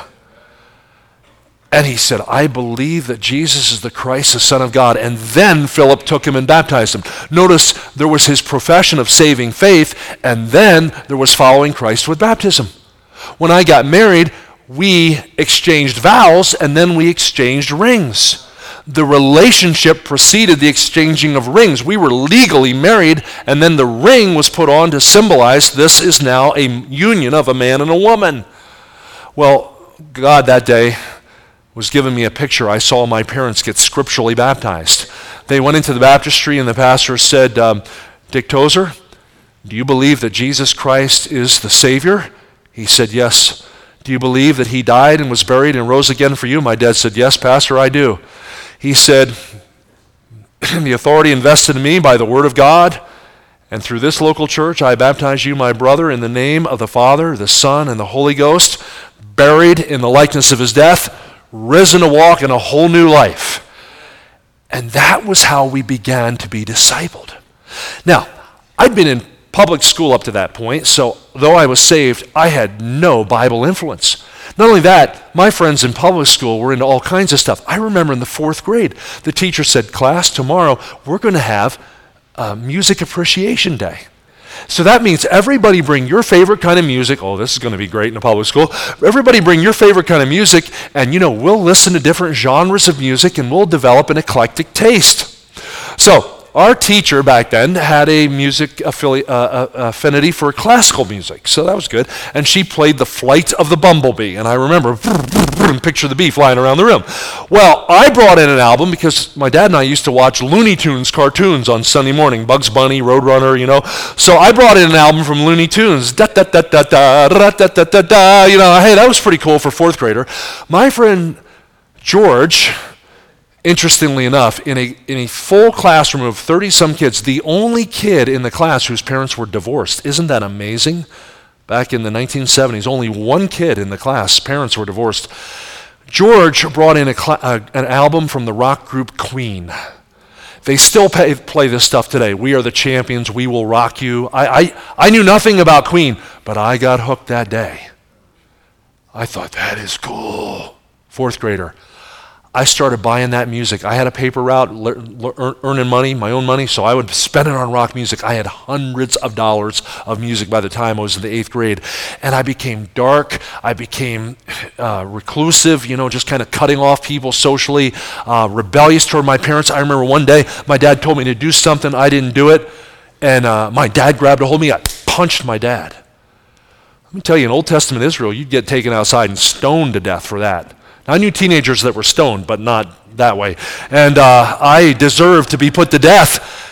And he said, I believe that Jesus is the Christ, the Son of God. And then Philip took him and baptized him. Notice there was his profession of saving faith, and then there was following Christ with baptism. When I got married, we exchanged vows, and then we exchanged rings. The relationship preceded the exchanging of rings. We were legally married, and then the ring was put on to symbolize this is now a union of a man and a woman. Well, God that day was giving me a picture. I saw my parents get scripturally baptized. They went into the baptistry, and the pastor said, um, Dick Tozer, do you believe that Jesus Christ is the Savior? He said, yes. Do you believe that he died and was buried and rose again for you? My dad said, yes, Pastor, I do. He said, the authority invested in me by the word of God, and through this local church, I baptize you, my brother, in the name of the Father, the Son, and the Holy Ghost, buried in the likeness of his death, risen to walk in a whole new life. And that was how we began to be discipled. Now, I'd been in public school up to that point, so though I was saved, I had no Bible influence. Not only that, my friends in public school were into all kinds of stuff. I remember in the fourth grade, the teacher said, class, tomorrow we're going to have a music appreciation day. So that means everybody bring your favorite kind of music. Oh, this is going to be great in a public school. Everybody bring your favorite kind of music, and you know, we'll listen to different genres of music, and we'll develop an eclectic taste. So our teacher back then had a music affili- uh, uh, affinity for classical music, so that was good. And she played The Flight of the Bumblebee, and I remember, and picture the bee flying around the room. Well, I brought in an album because my dad and I used to watch Looney Tunes cartoons on Sunday morning, Bugs Bunny, Roadrunner, you know. So I brought in an album from Looney Tunes, da da da da da da da da da da. You know, hey, that was pretty cool for fourth grader. My friend George, interestingly enough, in a in a full classroom of thirty-some kids, the only kid in the class whose parents were divorced. Isn't that amazing? Back in the nineteen seventies, only one kid in the class, parents were divorced. George brought in a cl- uh, an album from the rock group Queen. They still pay, play this stuff today. We Are the Champions, We Will Rock You. I, I, I knew nothing about Queen, but I got hooked that day. I thought, that is cool. Fourth grader. I started buying that music. I had a paper route, le- le- earning money, my own money, so I would spend it on rock music. I had hundreds of dollars of music by the time I was in the eighth grade. And I became dark. I became uh, reclusive, you know, just kind of cutting off people socially, uh, rebellious toward my parents. I remember one day my dad told me to do something. I didn't do it. And uh, my dad grabbed a hold of me. I punched my dad. Let me tell you, in Old Testament Israel, you'd get taken outside and stoned to death for that. I knew teenagers that were stoned, but not that way. And uh, I deserved to be put to death.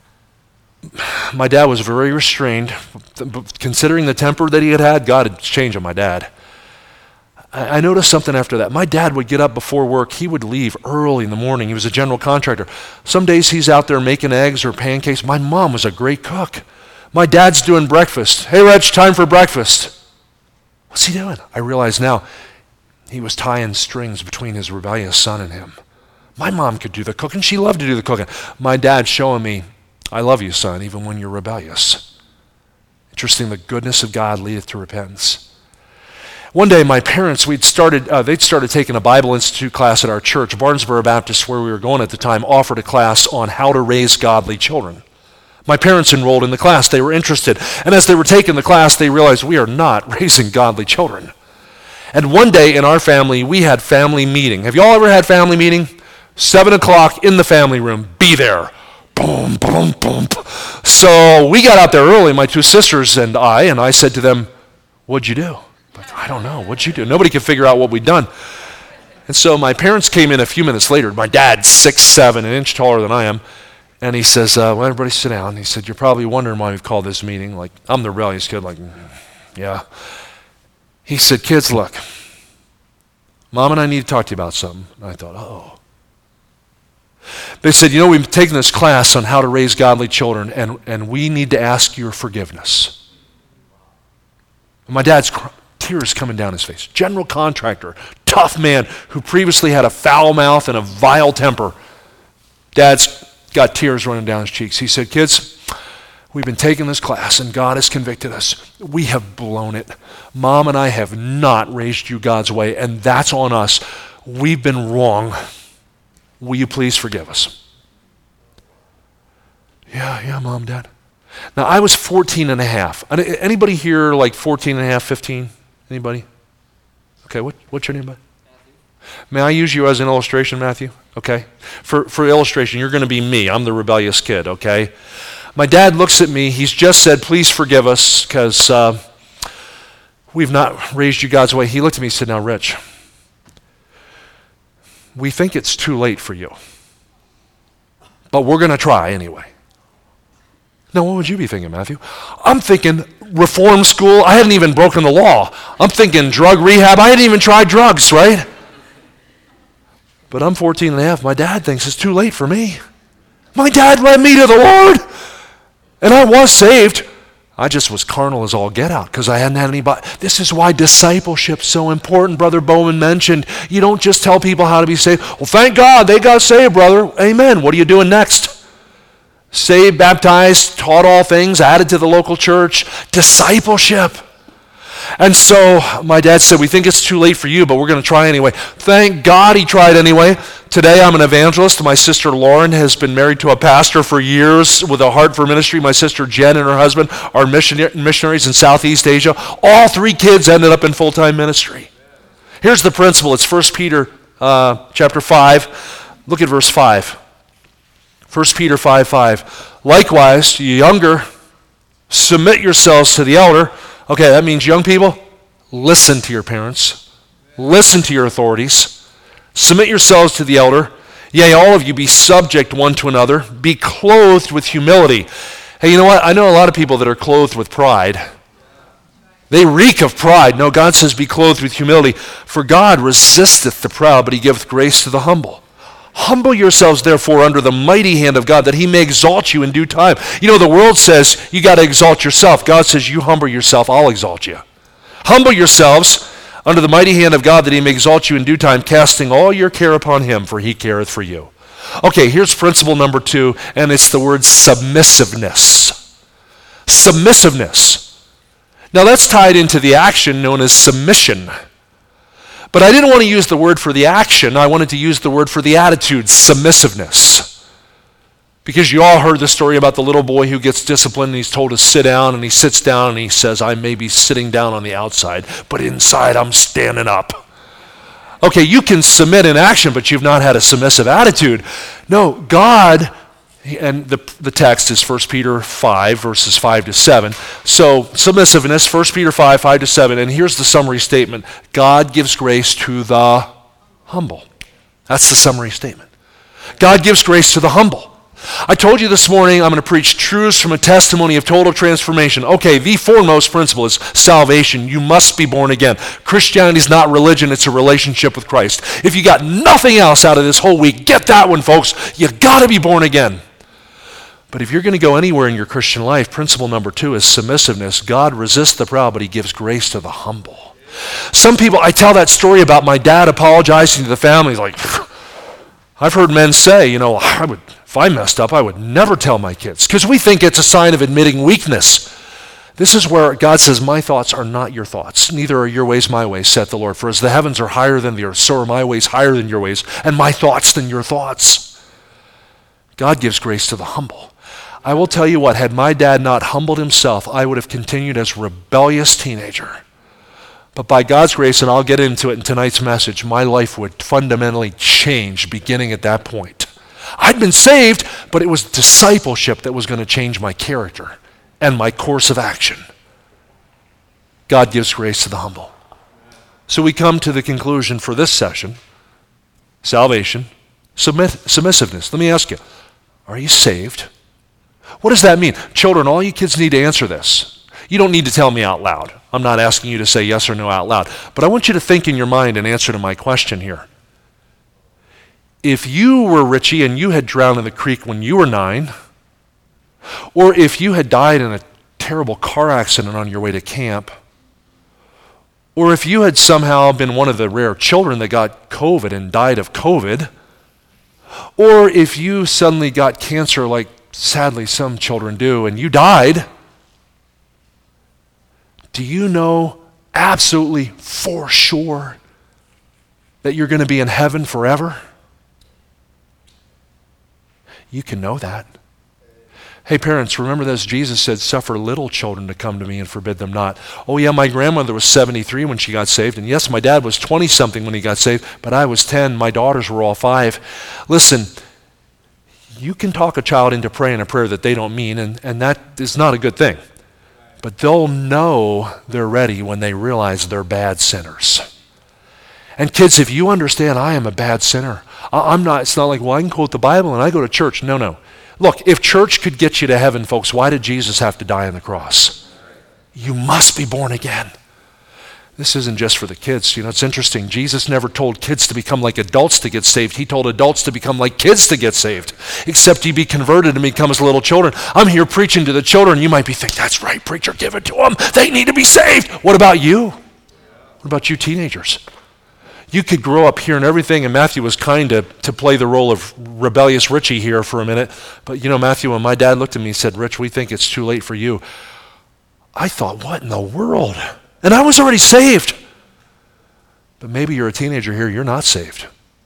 My dad was very restrained. Considering the temper that he had had, God had changed on my dad. I, I noticed something after that. My dad would get up before work. He would leave early in the morning. He was a general contractor. Some days he's out there making eggs or pancakes. My mom was a great cook. My dad's doing breakfast. Hey, Rich, time for breakfast. What's he doing? I realize now he was tying strings between his rebellious son and him. My mom could do the cooking. She loved to do the cooking. My dad's showing me, I love you, son, even when you're rebellious. Interesting, the goodness of God leadeth to repentance. One day, my parents, we'd started, uh, they'd started taking a Bible Institute class at our church. Barnesboro Baptist, where we were going at the time, offered a class on how to raise godly children. My parents enrolled in the class. They were interested. And as they were taking the class, they realized we are not raising godly children. And one day in our family, we had family meeting. Have you all ever had family meeting? Seven o'clock in the family room. Be there. Boom, boom, boom. So we got out there early, my two sisters and I, and I said to them, what'd you do? Like, I don't know. What'd you do? Nobody could figure out what we'd done. And so my parents came in a few minutes later. My dad's six, seven, an inch taller than I am. And he says, uh, well, everybody sit down. He said, you're probably wondering why we've called this meeting. Like, I'm the rebellious kid. Like, yeah. He said, kids, look, Mom and I need to talk to you about something. And I thought, oh. They said, you know, we've taken this class on how to raise godly children, and, and we need to ask your forgiveness. And my dad's cr- tears coming down his face. General contractor, tough man who previously had a foul mouth and a vile temper. Dad's got tears running down his cheeks. He said, kids, we've been taking this class, and God has convicted us. We have blown it. Mom and I have not raised you God's way, and that's on us. We've been wrong. Will you please forgive us? Yeah, yeah, Mom, Dad. Now, I was fourteen and a half. Anybody here like fourteen and a half, fifteen? Anybody? Okay, what, what's your name, bud? Matthew. May I use you as an illustration, Matthew? Okay. For, for illustration, you're going to be me. I'm the rebellious kid, okay? My dad looks at me. He's just said, please forgive us because uh, we've not raised you God's way. He looked at me and said, now, Rich, we think it's too late for you, but we're going to try anyway. Now, what would you be thinking, Matthew? I'm thinking reform school. I hadn't even broken the law. I'm thinking drug rehab. I hadn't even tried drugs, right? But I'm fourteen and a half. My dad thinks it's too late for me. My dad led me to the Lord, and I was saved. I just was carnal as all get out because I hadn't had anybody. This is why discipleship's so important. Brother Bowman mentioned, you don't just tell people how to be saved. Well, thank God they got saved, brother. Amen. What are you doing next? Saved, baptized, taught all things, added to the local church. Discipleship. And so my dad said, we think it's too late for you, but we're going to try anyway. Thank God he tried anyway. Today I'm an evangelist. My sister Lauren has been married to a pastor for years with a heart for ministry. My sister Jen and her husband are missionaries in Southeast Asia. All three kids ended up in full-time ministry. Here's the principle. It's First Peter uh, chapter five. Look at verse five. First Peter five five. Likewise, you younger, submit yourselves to the elder. Okay, that means young people, listen to your parents. Listen to your authorities. Submit yourselves to the elder. Yea, all of you be subject one to another. Be clothed with humility. Hey, you know what? I know a lot of people that are clothed with pride. They reek of pride. No, God says be clothed with humility. For God resisteth the proud, but he giveth grace to the humble. Humble yourselves, therefore, under the mighty hand of God, that he may exalt you in due time. You know, the world says you got to exalt yourself. God says you humble yourself, I'll exalt you. Humble yourselves under the mighty hand of God, that he may exalt you in due time, casting all your care upon him, for he careth for you. Okay, here's principle number two, and it's the word submissiveness. Submissiveness. Now that's tied into the action known as submission. But I didn't want to use the word for the action. I wanted to use the word for the attitude, submissiveness. Because you all heard the story about the little boy who gets disciplined and he's told to sit down, and he sits down and he says, I may be sitting down on the outside, but inside I'm standing up. Okay, you can submit in action, but you've not had a submissive attitude. No, God, and the, the text is First Peter five, verses five to seven. So submissiveness, First Peter five, five to seven. And here's the summary statement. God gives grace to the humble. That's the summary statement. God gives grace to the humble. I told you this morning I'm going to preach truths from a testimony of total transformation. Okay, the foremost principle is salvation. You must be born again. Christianity is not religion, it's a relationship with Christ. If you got nothing else out of this whole week, get that one, folks. You got to be born again. But if you're going to go anywhere in your Christian life, principle number two is submissiveness. God resists the proud, but he gives grace to the humble. Some people, I tell that story about my dad apologizing to the family, like, I've heard men say, you know, I would, if I messed up, I would never tell my kids, because we think it's a sign of admitting weakness. This is where God says, my thoughts are not your thoughts. Neither are your ways my ways, saith the Lord. For as the heavens are higher than the earth, so are my ways higher than your ways, and my thoughts than your thoughts. God gives grace to the humble. I will tell you what, had my dad not humbled himself, I would have continued as a rebellious teenager. But by God's grace, and I'll get into it in tonight's message, my life would fundamentally change beginning at that point. I'd been saved, but it was discipleship that was going to change my character and my course of action. God gives grace to the humble. So we come to the conclusion for this session: salvation, submit, submissiveness. Let me ask you, are you saved? What does that mean? Children, all you kids need to answer this. You don't need to tell me out loud. I'm not asking you to say yes or no out loud. But I want you to think in your mind an answer to my question here. If you were Richie and you had drowned in the creek when you were nine, or if you had died in a terrible car accident on your way to camp, or if you had somehow been one of the rare children that got COVID and died of COVID, or if you suddenly got cancer like sadly some children do and you died, do you know absolutely for sure that you're going to be in heaven forever? You can know that. Hey parents, remember this, Jesus said, suffer little children to come to me and forbid them not. Oh yeah, my grandmother was seventy-three when she got saved, and yes, my dad was twenty-something when he got saved, but I was ten, my daughters were all five. Listen, you can talk a child into praying a prayer that they don't mean, and, and that is not a good thing. But they'll know they're ready when they realize they're bad sinners. And kids, if you understand, I am a bad sinner. I'm not, it's not like, well, I can quote the Bible and I go to church. No, no. Look, if church could get you to heaven, folks, why did Jesus have to die on the cross? You must be born again. This isn't just for the kids. You know, it's interesting. Jesus never told kids to become like adults to get saved. He told adults to become like kids to get saved. Except you be converted and become as little children. I'm here preaching to the children. You might be thinking, that's right, preacher, give it to them. They need to be saved. What about you? What about you teenagers? You could grow up hearing everything, and Matthew was kind to, to play the role of rebellious Richie here for a minute. But you know, Matthew, when my dad looked at me and said, Rich, we think it's too late for you, I thought, what in the world? And I was already saved. But maybe you're a teenager here, you're not saved.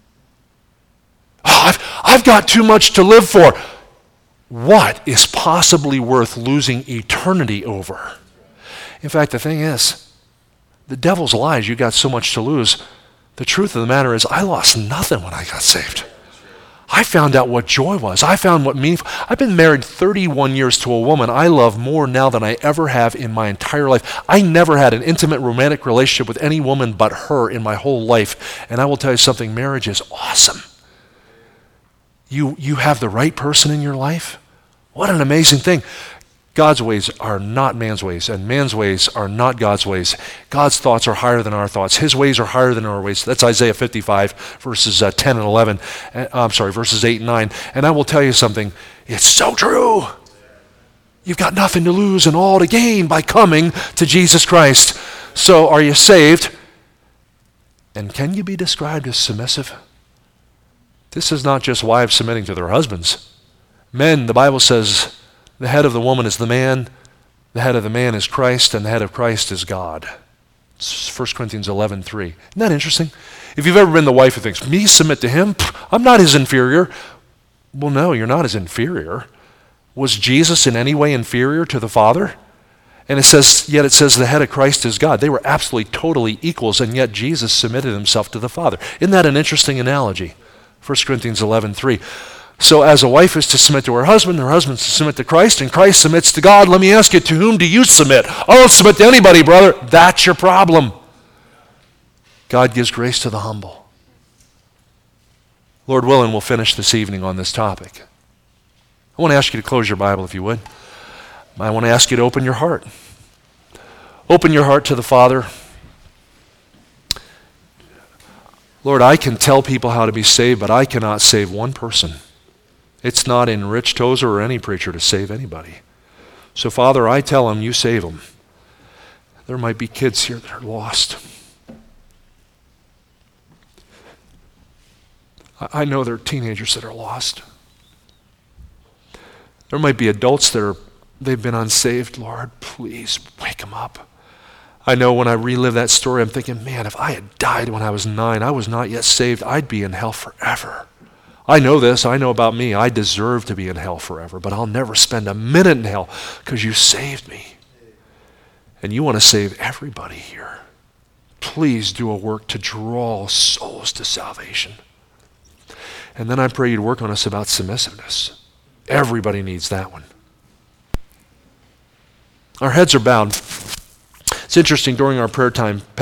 Oh, I've, I've got too much to live for. What is possibly worth losing eternity over? In fact, the thing is, the devil's lies, you got so much to lose. The truth of the matter is, I lost nothing when I got saved. I found out what joy was. I found what meaningful. I've been married thirty-one years to a woman I love more now than I ever have in my entire life. I never had an intimate romantic relationship with any woman but her in my whole life. And I will tell you something, marriage is awesome. You, you have the right person in your life. What an amazing thing. God's ways are not man's ways, and man's ways are not God's ways. God's thoughts are higher than our thoughts. His ways are higher than our ways. That's Isaiah fifty-five, verses uh, ten and eleven. Uh, I'm sorry, verses eight and nine. And I will tell you something, it's so true. You've got nothing to lose and all to gain by coming to Jesus Christ. So are you saved? And can you be described as submissive? This is not just wives submitting to their husbands. Men, the Bible says, the head of the woman is the man, the head of the man is Christ, and the head of Christ is God. It's First Corinthians eleven three. Isn't that interesting? If you've ever been the wife who thinks, me submit to him? I'm not his inferior. Well, no, you're not his inferior. Was Jesus in any way inferior to the Father? And it says, yet it says the head of Christ is God. They were absolutely, totally equals, and yet Jesus submitted himself to the Father. Isn't that an interesting analogy? First Corinthians eleven three. So as a wife is to submit to her husband, her husband is to submit to Christ, and Christ submits to God. Let me ask you, to whom do you submit? I don't submit to anybody, brother. That's your problem. God gives grace to the humble. Lord willing, we'll finish this evening on this topic. I want to ask you to close your Bible if you would. I want to ask you to open your heart. Open your heart to the Father. Lord, I can tell people how to be saved, but I cannot save one person. It's not in Rich Tozer or any preacher to save anybody. So, Father, I tell them, you save them. There might be kids here that are lost. I know there are teenagers that are lost. There might be adults that are, they've been unsaved. Lord, please wake them up. I know when I relive that story, I'm thinking, man, if I had died when I was nine, I was not yet saved, I'd be in hell forever. I know this. I know about me. I deserve to be in hell forever, but I'll never spend a minute in hell because you saved me. And you want to save everybody here. Please do a work to draw souls to salvation. And then I pray you'd work on us about submissiveness. Everybody needs that one. Our heads are bowed. It's interesting, during our prayer time,